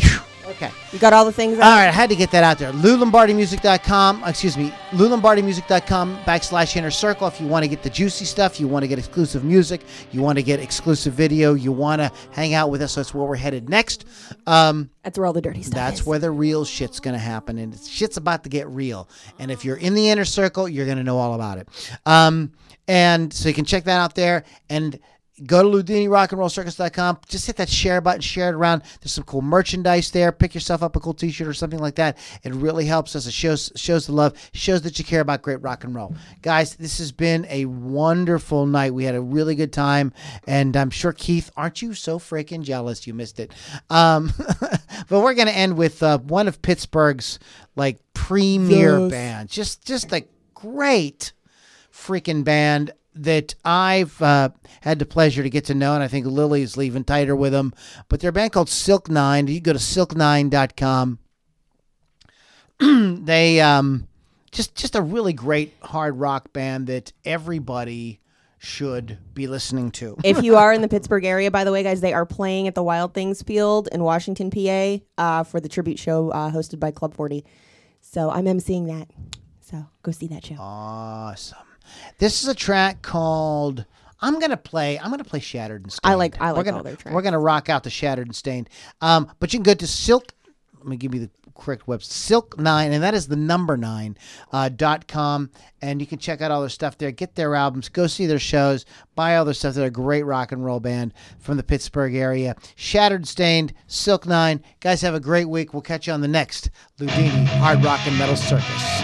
Okay. You got all the things out? All right, I had to get that out there. lou lombardi music dot com, excuse me, lou lombardi music dot com backslash inner circle. If you want to get the juicy stuff, you want to get exclusive music, you want to get exclusive video, you want to hang out with us, that's where we're headed next. Um, That's where all the dirty stuff That's is. where the real shit's going to happen, and shit's about to get real. And if you're in the inner circle, you're going to know all about it. Um, and so you can check that out there, and go to ludini rock and roll circus dot com. Just hit that share button, share it around. There's some cool merchandise there. Pick yourself up a cool t-shirt or something like that. It really helps us. It shows shows the love, shows that you care about great rock and roll. Guys, this has been a wonderful night. We had a really good time, and I'm sure, Keith, aren't you so freaking jealous you missed it? Um, but we're going to end with uh, one of Pittsburgh's like premier Yes. bands. Just, just a great freaking band that I've uh, had the pleasure to get to know, and I think Lily's leaving tighter with them. But they're a band called Silk Nine. You can go to silk nine dot com. They um, just just a really great hard rock band that everybody should be listening to. If you are in the Pittsburgh area, by the way, guys, they are playing at the Wild Things Field in Washington, P A, uh, for the tribute show uh, hosted by Club forty. So I'm emceeing that. So go see that show. Awesome. This is a track called. I'm gonna play. I'm gonna play Shattered and Stained. I like- I like we're gonna, all their tracks. We're gonna rock out the Shattered and Stained. Um, but you can go to Silk. Let me give you the correct website. Silk Nine, and that is the number nine uh, dot com, and you can check out all their stuff there. Get their albums. Go see their shows. Buy all their stuff. They're a great rock and roll band from the Pittsburgh area. Shattered and Stained. Silk Nine. Guys, have a great week. We'll catch you on the next Ludini Hard Rock and Metal Circus.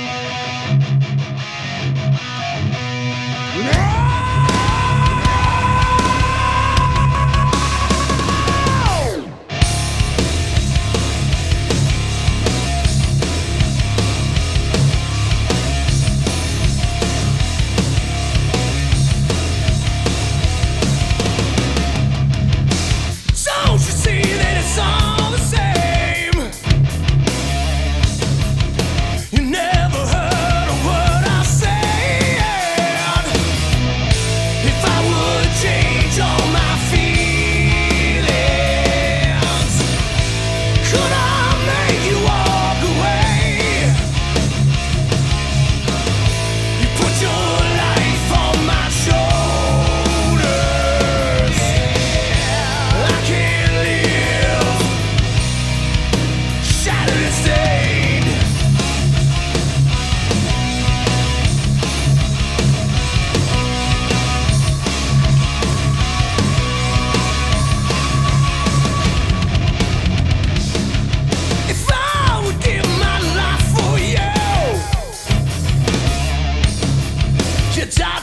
Don't you see that it's all the same? You never heard a word I said. If I would change all my feelings, could I make you walk away? You put your life on my shoulders. I can't live, shattered and stained. If I would give my life for you, you died